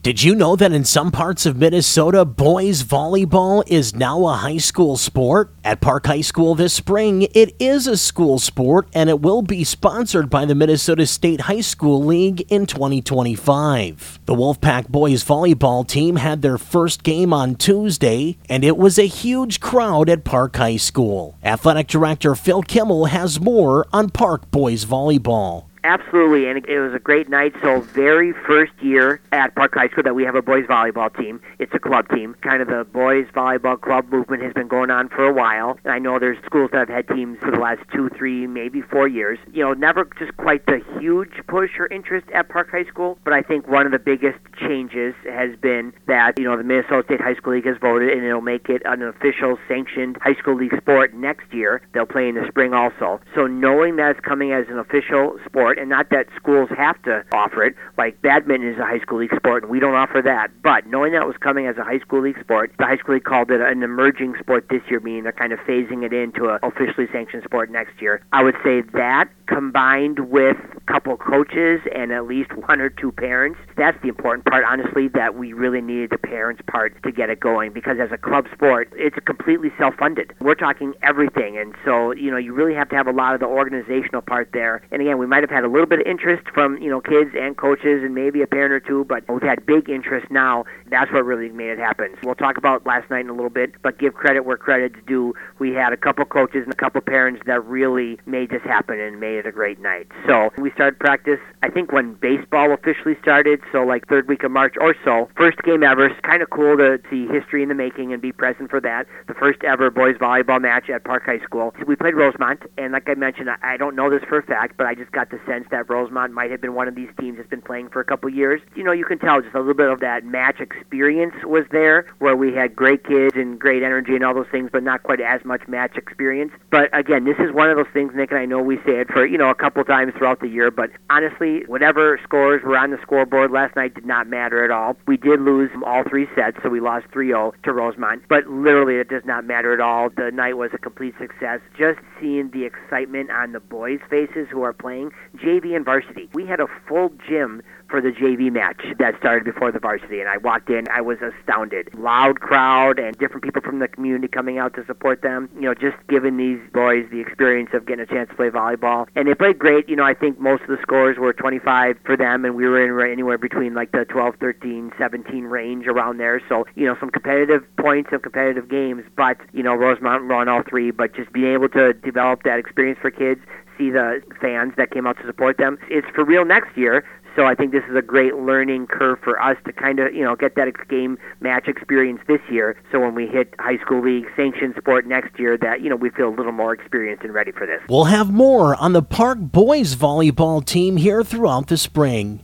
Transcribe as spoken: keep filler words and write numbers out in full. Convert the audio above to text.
Did you know that in some parts of Minnesota, boys volleyball is now a high school sport? At Park High School this spring, it is a school sport, and it will be sponsored by the Minnesota State High School League in twenty twenty-five. The Wolfpack boys volleyball team had their first game on Tuesday, and it was a huge crowd at Park High School. Athletic Director Phil Kimmel has more on Park boys volleyball. Absolutely, and it was a great night. So very first year at Park High School that we have a boys volleyball team. It's a club team. Kind of the boys volleyball club movement has been going on for a while. And I know there's schools that have had teams for the last two, three, maybe four years. You know, never just quite the huge push or interest at Park High School, but I think one of the biggest changes has been that, you know, the Minnesota State High School League has voted, and it'll make it an official sanctioned high school league sport next year. They'll play in the spring also. So knowing that it's coming as an official sport, and not that schools have to offer it, like badminton is a high school league sport, and we don't offer that, but knowing that it was coming as a high school league sport, the high school league called it an emerging sport this year, meaning they're kind of phasing it into an officially sanctioned sport next year. I would say that combined with a couple coaches and at least one or two parents, that's the important part, honestly, that we really needed the parents' part to get it going, because as a club sport, it's completely self-funded. We're talking everything, and so, you know, you really have to have a lot of the organizational part there. And again, we might have had a little bit of interest from, you know, kids and coaches and maybe a parent or two, but we've had big interest now. That's what really made it happen. We'll talk about last night in a little bit, but give credit where credit's due. We had a couple coaches and a couple parents that really made this happen and made it a great night. So we started practice, I think, when baseball officially started, so like third week of March or so. First game ever. It's kind of cool to see history in the making and be present for that. The first ever boys volleyball match at Park High School. We played Rosemont, and like I mentioned, I don't know this for a fact, but I just got the sense that Rosemont might have been one of these teams that's been playing for a couple years. You know, you can tell just a little bit of that match experience was there, where we had great kids and great energy and all those things, but not quite as much match experience. But again, this is one of those things, Nick, and I know we say it for, you know, a couple times throughout the year, but honestly, whatever scores were on the scoreboard last night did not matter at all. We did lose all three sets, so we lost three oh to Rosemont, but literally it does not matter at all. The night was a complete success. Just seeing the excitement on the boys' faces who are playing J V and varsity. We had a full gym for the J V match that started before the varsity, and I walked in, I was astounded. Loud crowd and different people from the community coming out to support them, you know, just giving these boys the experience of getting a chance to play volleyball. And they played great. You know, I think most of the scores were twenty-five for them, and we were in right anywhere between like the twelve, thirteen, seventeen range around there. So, you know, some competitive points and competitive games, but, you know, Rosemont won all three, but just being able to develop that experience for kids, see the fans that came out to support them. It's for real next year. So I think this is a great learning curve for us to kind of, you know, get that game match experience this year. So when we hit high school league sanctioned sport next year, that, you know, we feel a little more experienced and ready for this. We'll have more on the Park boys volleyball team here throughout the spring.